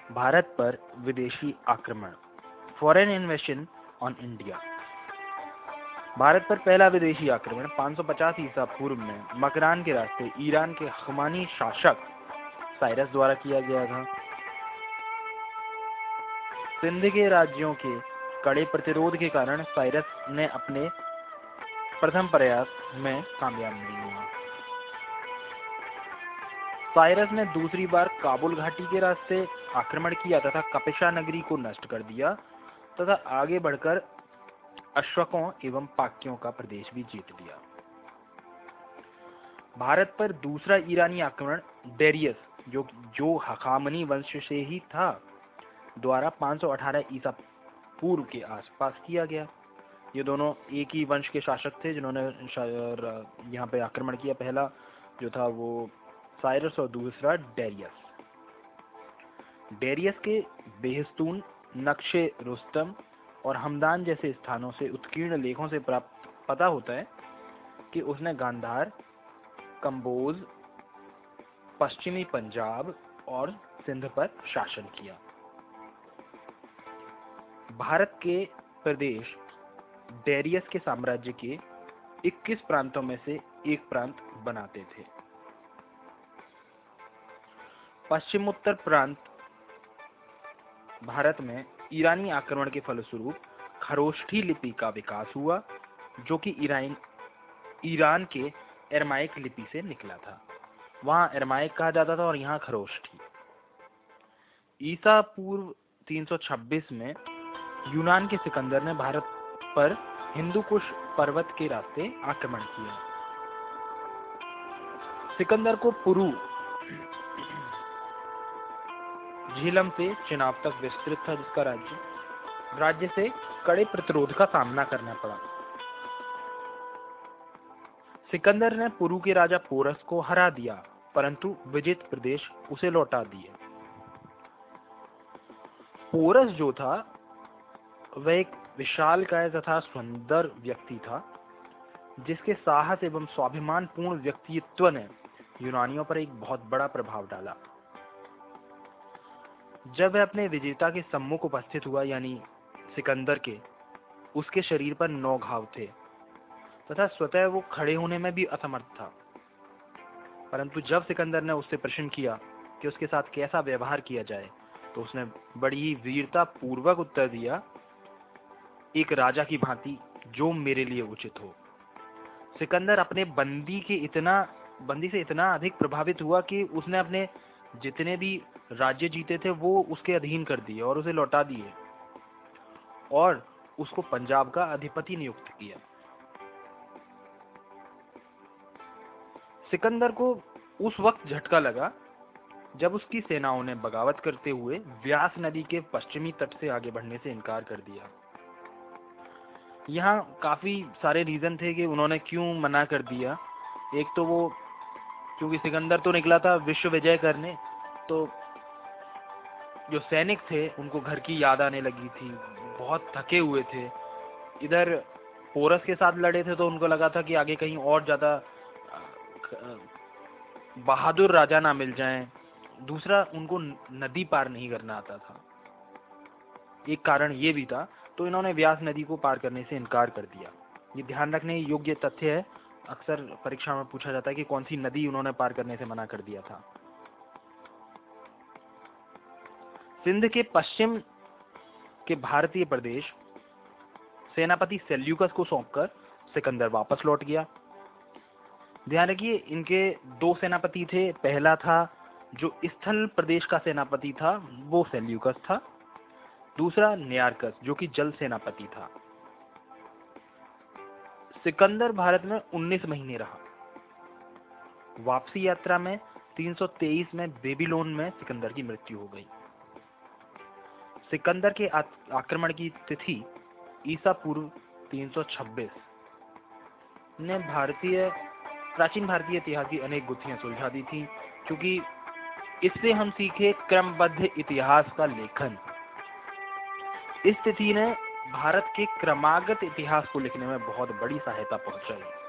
भारत पर विदेशी आक्रमण, फॉरेन इन्वेशन ऑन इंडिया। भारत पर पहला विदेशी आक्रमण 550 ईसा पूर्व में मकरान के रास्ते ईरान के हमानी शासक साइरस द्वारा किया गया था। सिंध के राज्यों के कड़े प्रतिरोध के कारण साइरस ने अपने प्रथम प्रयास में कामयाब नहीं हुआ। साइरस ने दूसरी बार काबुल घाटी के रास्ते आक्रमण किया तथा कपिशा नगरी को नष्ट कर दिया तथा आगे बढ़कर अश्वकों एवं पाक्यों का प्रदेश भी जीत लिया। भारत पर दूसरा ईरानी आक्रमण डेरियस, जो हखामनी वंश से ही था, द्वारा 518 ईसा पूर्व के आसपास किया गया। ये दोनों एक ही वंश के शासक थे जिन्होंने यहाँ पे आक्रमण किया। पहला जो था वो साइरस और दूसरा डेरियस। डेरियस के बेहस्तून नक्शे रुस्तम और हमदान जैसे स्थानों से उत्कीर्ण लेखों से प्राप्त पता होता है कि उसने गांधार, कंबोज, पश्चिमी पंजाब और सिंध पर शासन किया। भारत के प्रदेश डेरियस के साम्राज्य के 21 प्रांतों में से एक प्रांत बनाते थे। पश्चिमोत्तर प्रांत भारत में ईरानी आक्रमण के फलस्वरूप खरोष्ठी लिपि का विकास हुआ, जो कि ईरान के एरमाइक लिपि से निकला था। वहां एरमाइक कहा जाता था और यहाँ खरोष्ठी। ईसा पूर्व 326 में यूनान के सिकंदर ने भारत पर हिंदू कुश पर्वत के रास्ते आक्रमण किया। सिकंदर को पुरु झीलम से चिनाब तक विस्तृत था, जिसका राज्य से कड़े प्रतिरोध का सामना करना पड़ा। सिकंदर ने पुरु के राजा पोरस को हरा दिया, परंतु विजित प्रदेश उसे लौटा दिए। पोरस जो था वह एक विशालकाय तथा सुंदर व्यक्ति था, जिसके साहस एवं स्वाभिमान पूर्ण व्यक्तित्व ने यूनानियों पर एक बहुत बड़ा प्रभाव डाला। जब वह अपने विजेता के सम्मुख उपस्थित हुआ, यानी सिकंदर के, उसके शरीर पर 9 घाव थे तथा स्वतः वो खड़े होने में भी असमर्थ था। परंतु जब सिकंदर ने उससे प्रश्न किया कि उसके साथ कैसा व्यवहार किया जाए, तो उसने बड़ी ही वीरता पूर्वक उत्तर दिया, एक राजा की भांति, जो मेरे लिए उचित हो। सिकंदर अपने बंदी से इतना अधिक प्रभावित हुआ कि उसने अपने जितने भी राज्य जीते थे वो उसके अधीन कर दिए और उसे लौटा दिए और उसको पंजाब का अधिपति नियुक्त किया। सिकंदर को उस वक्त झटका लगा जब उसकी सेनाओं ने बगावत करते हुए व्यास नदी के पश्चिमी तट से आगे बढ़ने से इनकार कर दिया। यहाँ काफी सारे रीजन थे कि उन्होंने क्यों मना कर दिया। एक तो वो, क्योंकि सिकंदर तो निकला था विश्व विजय करने, तो जो सैनिक थे उनको घर की याद आने लगी थी, बहुत थके हुए थे। इधर पोरस के साथ लड़े थे तो उनको लगा था कि आगे कहीं और ज्यादा बहादुर राजा ना मिल जाएं। दूसरा, उनको नदी पार नहीं करना आता था, एक कारण ये भी था। तो इन्होंने व्यास नदी को पार करने से इनकार कर दिया। ये ध्यान रखने योग्य तथ्य है, अक्सर परीक्षा में पूछा जाता है कि कौन सी नदी उन्होंने पार करने से मना कर दिया था। सिंध के पश्चिम के भारतीय प्रदेश सेनापति सेल्यूकस को सौंपकर सिकंदर वापस लौट गया। ध्यान रखिए, इनके 2 सेनापति थे। पहला था जो स्थल प्रदेश का सेनापति था, वो सेल्यूकस था। दूसरा नियारकस, जो कि जल सेनापति था। सिकंदर भारत में 19 महीने रहा। वापसी यात्रा में 323 में बेबीलोन में सिकंदर की मृत्यु हो गई। सिकंदर के आक्रमण की तिथि ईसा पूर्व 326 ने प्राचीन भारतीय इतिहास की अनेक गुत्थियां सुलझा दी थी, क्योंकि इससे हम सीखे क्रमबद्ध इतिहास का लेखन। इस तिथि ने भारत के क्रमागत इतिहास को लिखने में बहुत बड़ी सहायता पहुंचाई।